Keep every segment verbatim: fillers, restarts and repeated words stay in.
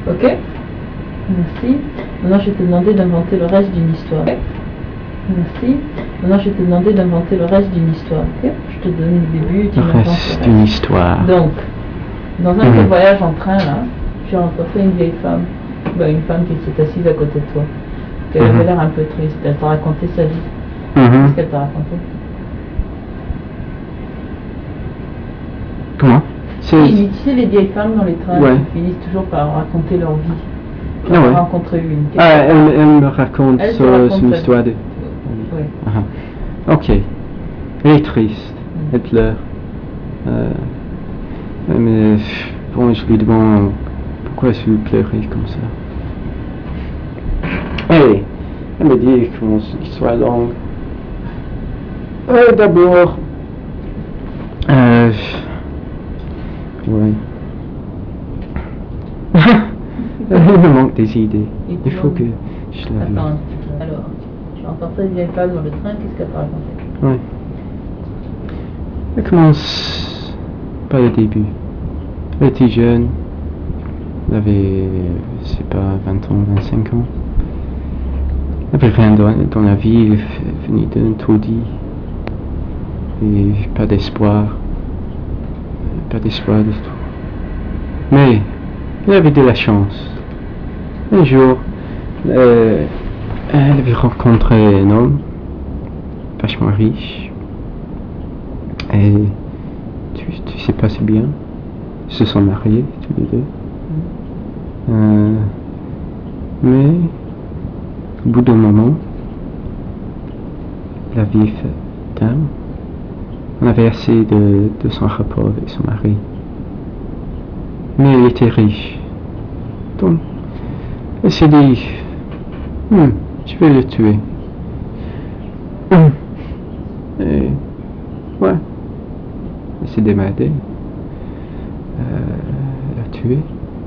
Ok? Merci. Maintenant, je vais te demander d'inventer le reste d'une histoire. Okay? Merci. Maintenant, je vais te demander d'inventer le reste d'une histoire. Ok? Je te donne le début, tu Le m'inventes le reste reste. d'une histoire. Donc, dans un Mhm. voyage en train, là, j'ai rencontré une vieille femme. Ben, une femme qui s'est assise à côté de toi. Elle avait Mhm. l'air un peu triste. Elle t'a raconté sa vie. Mhm. Qu'est-ce qu'elle t'a raconté? Comment? C'est... Tu sais, les vieilles femmes dans les trains Ouais. qui finissent toujours par raconter leur vie. J'en Ah ai ouais. rencontré une. Qu'est-ce Ah, qu'elle elle, raconte? elle me raconte Elle te son, raconte son sa histoire de... vie. Oui. Ah. Ok. Elle est triste. Mm. Elle pleure. Euh, mais bon, je lui demande pourquoi est-ce que vous pleurez comme ça. Et elle me dit que mon histoire est longue. Euh, D'abord, euh, ouais. Il me manque des idées. Et Il faut donc, que je la vue. attends un petit peu. Alors, tu as rencontré une vieille femme dans le train, qu'est-ce qu'elle t'a raconté? Ouais. Elle commence par le début. Elle était jeune. Elle avait, je sais pas, vingt ans, vingt-cinq ans. Elle n'avait rien dans, dans la vie. Elle venait d'un taudis. Et pas d'espoir. Pas d'espoir du tout. Mais elle avait de la chance. Un jour, euh, elle avait rencontré un homme vachement riche. Et tu, tu sais pas si bien. Ils se sont mariés tous les deux. Euh, mais au bout d'un moment, la vie fait terme. On avait assez de, de son rapport avec son mari. Mais elle était riche. Donc, elle s'est dit, hm, je vais le tuer. Et ouais, elle s'est démerdée. Euh, elle a tué.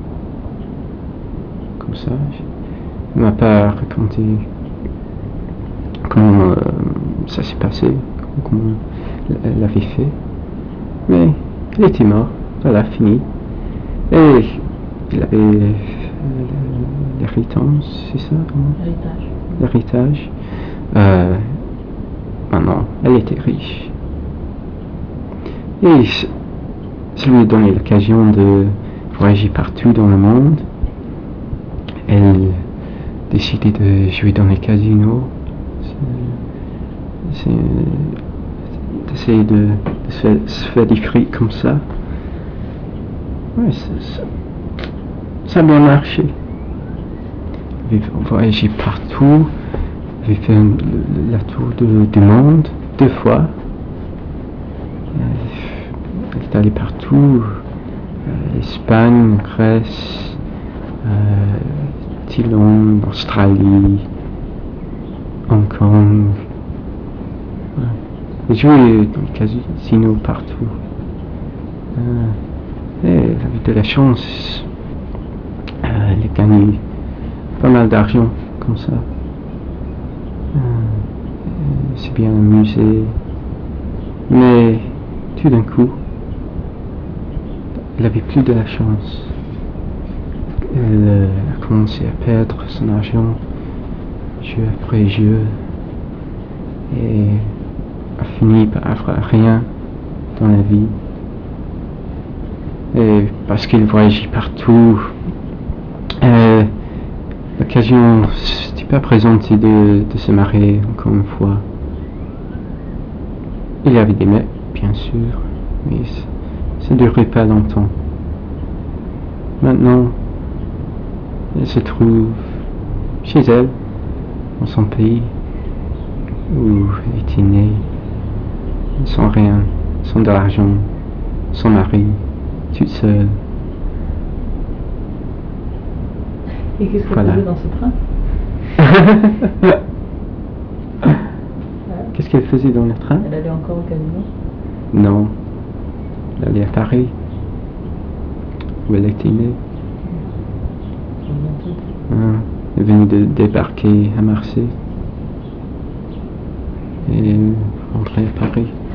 Comme ça. Elle m'a pas raconté comment euh, ça s'est passé, comment elle l'avait fait. Mais il était mort, voilà, fini. Et il avait euh, l'héritage, c'est ça? Héritage. L'héritage. Euh, maintenant, elle était riche. Et ça lui a donné l'occasion de voyager partout dans le monde. Elle décidait de jouer dans les casinos. C'est d'essayer de, de se, faire, se faire des frics comme ça. Ouais, ça, ça, ça a bien marché. Elle avait voyagé partout. Elle avait fait un, la tour de, du monde deux fois. Elle est allée partout. Euh, Espagne, Grèce, euh, Thaïlande, Australie, Hong Kong. Ouais. Elle jouait dans les casinos partout. Euh, et elle avait de la chance. Euh, elle a gagné pas mal d'argent comme ça. Euh, c'est bien amusé. Mais tout d'un coup, elle avait plus de la chance. Elle euh, a commencé à perdre son argent, jeu après jeu, et a fini par avoir rien dans la vie. Et parce qu'il voyageait partout, euh, l'occasion s'était pas présentée de, de se marier encore une fois. Il y avait des mecs, bien sûr, mais ça ne durait pas longtemps. Maintenant, elle se trouve chez elle, dans son pays, où elle était née, sans rien, sans de l'argent, sans mari, toute seule. Et qu'est-ce qu'elle Voilà. faisait dans ce train? Qu'est-ce qu'elle faisait dans le train? Elle allait encore au casino? Non. Elle allait à Paris, où elle était née. Ah, elle venait de débarquer à Marseille et rentrer à Paris.